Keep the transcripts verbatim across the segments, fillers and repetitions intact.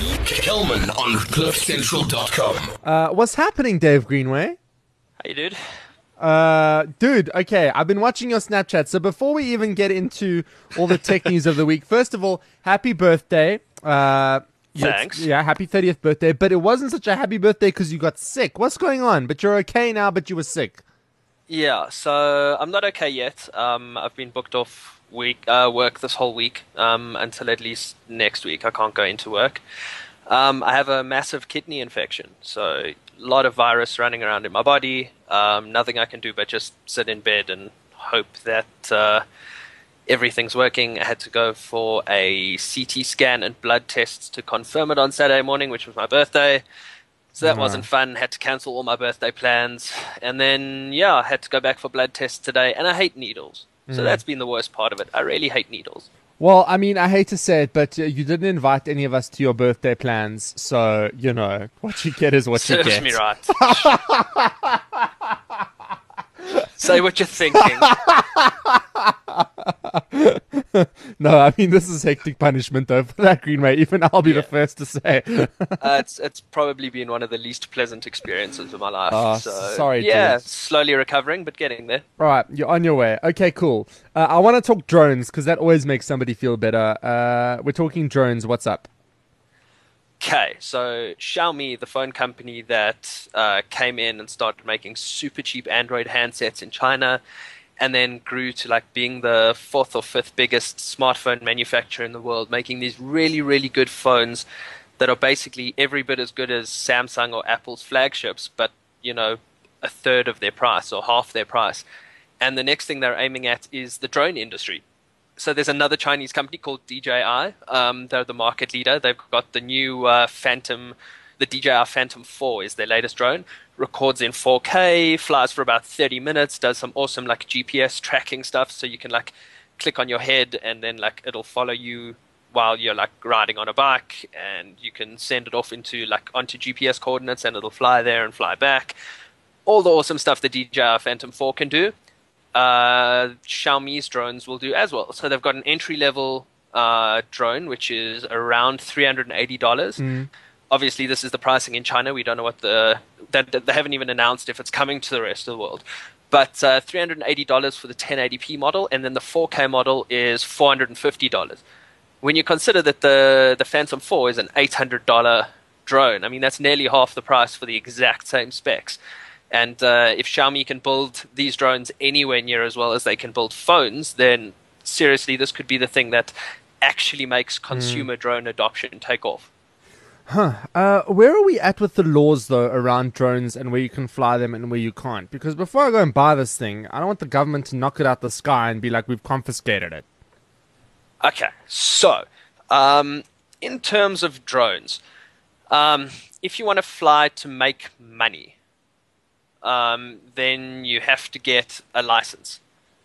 Kelman on cliff central dot com. Uh, what's happening, Dave Greenway? How you dude? Uh, dude, okay, I've been watching your Snapchat. So before we even get into all the tech news of the week, first of all, happy birthday. Uh, Thanks. Yeah, happy thirtieth birthday. But it wasn't such a happy birthday because you got sick. What's going on? But you're okay now, but you were sick. Yeah, so I'm not okay yet. Um, I've been booked off week uh, work this whole week um, until at least next week. I can't go into work. Um, I have a massive kidney infection, so a lot of virus running around in my body. Um, nothing I can do but just sit in bed and hope that uh, everything's working. I had to go for a C T scan and blood tests to confirm it on Saturday morning, which was my birthday. So that Ah. wasn't fun. Had to cancel all my birthday plans. And then, yeah, I had to go back for blood tests today. And I hate needles. So that's been the worst part of it. I really hate needles. Well, I mean, I hate to say it, but uh, you didn't invite any of us to your birthday plans. So, you know, what you get is what you Serves get. me right. Say what you're thinking. No, I mean, this is hectic punishment, though, for that Greenway. Even I'll be Yeah. the first to say. Uh, it's it's probably been one of the least pleasant experiences of my life. Oh, so, sorry, Yeah, dude. slowly recovering, but getting there. All right, you're on your way. Okay, cool. Uh, I want to talk drones because that always makes somebody feel better. Uh, we're talking drones. What's up? Okay, so Xiaomi, the phone company that uh, came in and started making super cheap Android handsets in China, and then grew to like being the fourth or fifth biggest smartphone manufacturer in the world, making these really, really good phones that are basically every bit as good as Samsung or Apple's flagships, but, you know, a third of their price or half their price. And the next thing they're aiming at is the drone industry. So there's another Chinese company called D J I. Um, they're the market leader. They've got the new uh, Phantom, the D J I Phantom four is their latest drone. Records in four K, flies for about thirty minutes, does some awesome like G P S tracking stuff. So you can like click on your head and then like it'll follow you while you're like riding on a bike, and you can send it off into like onto G P S coordinates and it'll fly there and fly back. All the awesome stuff the D J I Phantom four can do. Uh, Xiaomi's drones will do as well. So they've got an entry-level uh, drone, which is around three hundred eighty dollars. Mm. Obviously, this is the pricing in China. We don't know what the... They, they haven't even announced if it's coming to the rest of the world. But uh, three hundred eighty dollars for the ten eighty p model, and then the four K model is four hundred fifty dollars. When you consider that the, the Phantom four is an eight hundred dollars drone, I mean, that's nearly half the price for the exact same specs. And uh, if Xiaomi can build these drones anywhere near as well as they can build phones, then seriously, this could be the thing that actually makes consumer drone adoption take off. Uh, where are we at with the laws, though, around drones and where you can fly them and where you can't? Because before I go and buy this thing, I don't want the government to knock it out the sky and be like, we've confiscated it. Okay, so um, in terms of drones, um, if you want to fly to make money, um, then you have to get a license.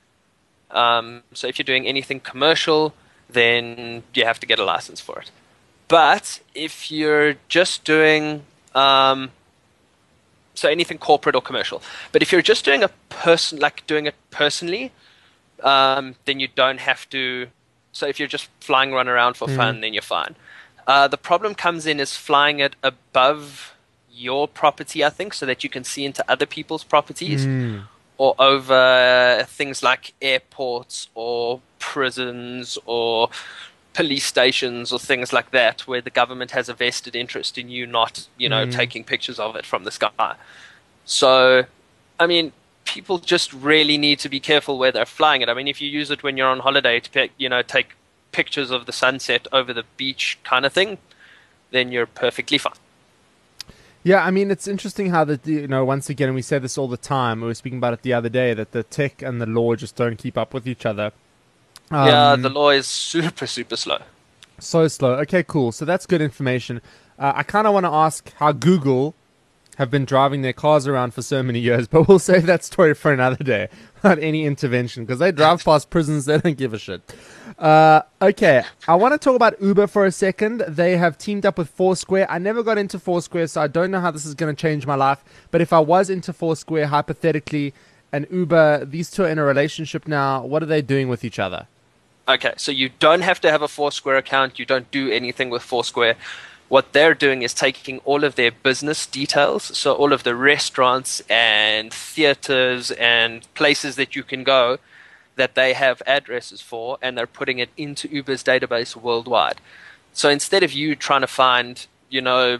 Um, so if you're doing anything commercial, then you have to get a license for it. But if you're just doing um, so anything corporate or commercial, but if you're just doing a person like doing it personally, um, then you don't have to. So if you're just flying run around for fun, then you're fine. Uh, the problem comes in is flying it above your property, I think, so that you can see into other people's properties, Mm. or over things like airports or prisons or police stations or things like that, where the government has a vested interest in you not, you know, Mm. taking pictures of it from the sky. So, I mean, people just really need to be careful where they're flying it. I mean, if you use it when you're on holiday to, pick, you know, take pictures of the sunset over the beach kind of thing, then you're perfectly fine. Yeah, I mean, it's interesting how that, you know, once again, and we say this all the time, we were speaking about it the other day, that the tech and the law just don't keep up with each other. Um, yeah, the law is super, super slow. So slow. Okay, cool. So that's good information. Uh, I kind of want to ask how Google have been driving their cars around for so many years, but we'll save that story for another day without any intervention, because they drive past prisons, they don't give a shit. Uh, okay, I want to talk about Uber for a second. They have teamed up with Foursquare. I never got into Foursquare, so I don't know how this is going to change my life, but if I was into Foursquare, hypothetically, and Uber, these two are in a relationship now, what are they doing with each other? Okay, so you don't have to have a Foursquare account. You don't do anything with Foursquare. what they're doing is taking all of their business details, so all of the restaurants and theaters and places that you can go that they have addresses for, and they're putting it into Uber's database worldwide. So instead of you trying to find, you know,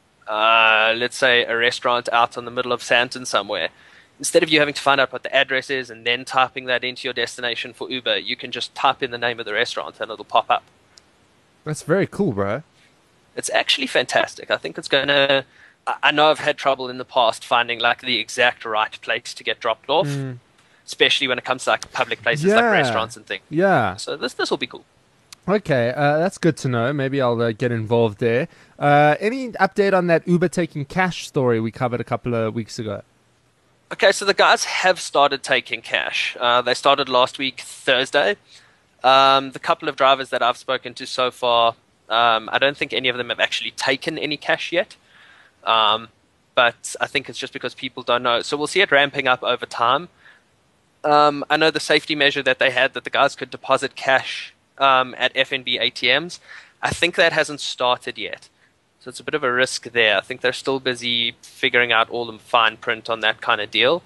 uh, let's say a restaurant out in the middle of Sandton somewhere, instead of you having to find out what the address is and then typing that into your destination for Uber, you can just type in the name of the restaurant and it'll pop up. That's very cool, bro. It's actually fantastic. I think it's going to... I know I've had trouble in the past finding like the exact right place to get dropped off, mm. especially when it comes to like public places yeah. like restaurants and things. Yeah. So this this will be cool. Okay, uh, that's good to know. Maybe I'll uh, get involved there. Uh, any update on that Uber taking cash story we covered a couple of weeks ago? Okay, so the guys have started taking cash. Uh, they started last week, Thursday. Um, the couple of drivers that I've spoken to so far, um, I don't think any of them have actually taken any cash yet. Um, but I think it's just because people don't know. So we'll see it ramping up over time. Um, I know the safety measure that they had, that the guys could deposit cash um, at F N B A T Ms. I think that hasn't started yet. So it's a bit of a risk there. I think they're still busy figuring out all the fine print on that kind of deal.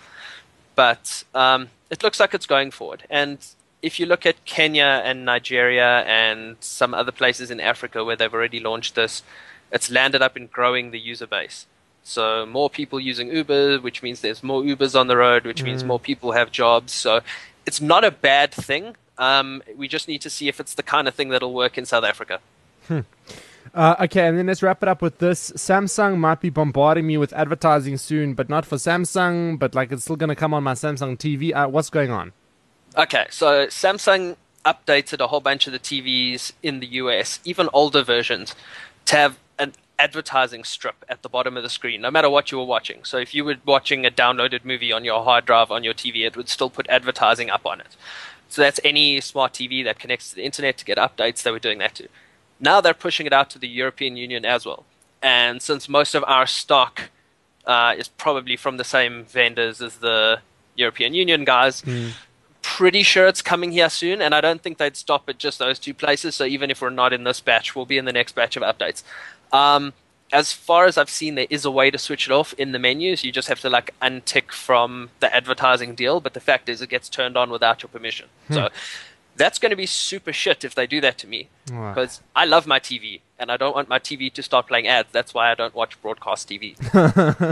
But um, it looks like it's going forward. And if you look at Kenya and Nigeria and some other places in Africa where they've already launched this, it's landed up in growing the user base. So more people using Uber, which means there's more Ubers on the road, which mm. means more people have jobs. So it's not a bad thing. Um, we just need to see if it's the kind of thing that'll work in South Africa. Hmm. Uh, okay, and then let's wrap it up with this. Samsung might be bombarding me with advertising soon, but not for Samsung, but like it's still going to come on my Samsung T V. Uh, what's going on? Okay, so Samsung updated a whole bunch of the T Vs in the U S, even older versions, to have an advertising strip at the bottom of the screen, no matter what you were watching. So if you were watching a downloaded movie on your hard drive on your T V, it would still put advertising up on it. So that's any smart T V that connects to the internet to get updates, they were doing that too. Now they're pushing it out to the European Union as well. And since most of our stock uh, is probably from the same vendors as the European Union guys, mm. pretty sure it's coming here soon. And I don't think they'd stop at just those two places. So even if we're not in this batch, we'll be in the next batch of updates. Um, as far as I've seen, there is a way to switch it off in the menus. You just have to like untick from the advertising deal. But the fact is it gets turned on without your permission. Hmm. So that's going to be super shit if they do that to me. Because wow. I love my T V, and I don't want my T V to start playing ads. That's why I don't watch broadcast T V. Yeah,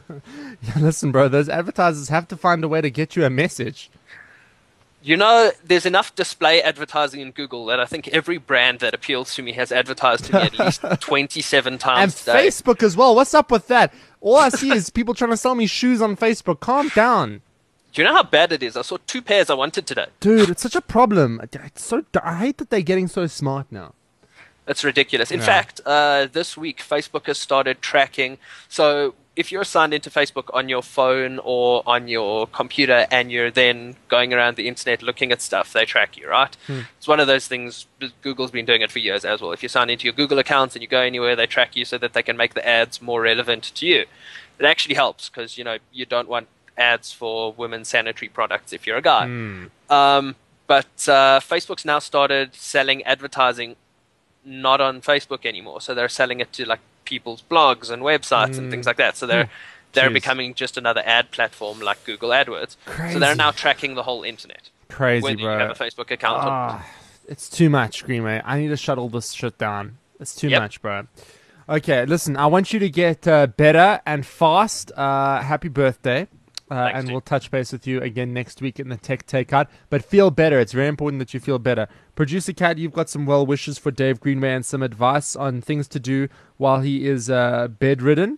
listen, bro, those advertisers have to find a way to get you a message. You know, there's enough display advertising in Google that I think every brand that appeals to me has advertised to me at least twenty-seven times and today. And Facebook as well. What's up with that? All I see is people trying to sell me shoes on Facebook. Calm down. Do you know how bad it is? I saw two pairs I wanted today. Dude, it's such a problem. It's so I hate that they're getting so smart now. It's ridiculous. In yeah. fact, uh, this week, Facebook has started tracking. So if you're signed into Facebook on your phone or on your computer and you're then going around the internet looking at stuff, they track you, right? Hmm. It's one of those things. Google's been doing it for years as well. If you sign into your Google account and you go anywhere, they track you so that they can make the ads more relevant to you. It actually helps because, you know, you don't want ads for women's sanitary products if you're a guy. Mm. Um, but uh, Facebook's now started selling advertising not on Facebook anymore. So they're selling it to like people's blogs and websites mm. and things like that. So they're mm. they're Jeez. becoming just another ad platform like Google AdWords. Crazy. So they're now tracking the whole internet. Crazy, whether bro. You have a Facebook account. Oh, it's too much, Greenway. I need to shut all this shit down. It's too yep. much, bro. Okay, listen, I want you to get uh, better and fast. Uh, happy birthday. Uh, Thanks, and dude. We'll touch base with you again next week in the Tech Takeout. But feel better. It's very important that you feel better. Producer Cat, you've got some well wishes for Dave Greenway and some advice on things to do while he is uh, bedridden.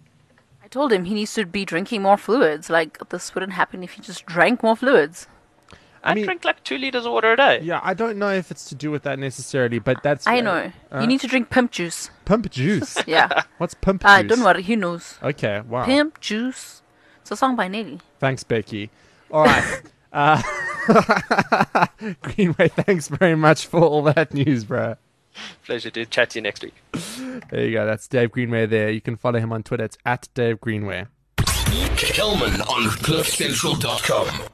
I told him he needs to be drinking more fluids. Like, this wouldn't happen if he just drank more fluids. I, I mean, drink like two liters of water a day. Yeah, I don't know if it's to do with that necessarily, but that's... I know. Uh, you need to drink pimp juice. Pimp juice? Yeah. What's pimp uh, juice? Don't worry, he knows. Okay, wow. Pimp juice. It's a song by Nelly. Thanks, Becky. All right. uh, Greenway, thanks very much for all that news, bro. Pleasure, dude. Chat to you next week. There you go. That's Dave Greenway there. You can follow him on Twitter. It's at Dave Greenway. Kelman on cliff central dot com.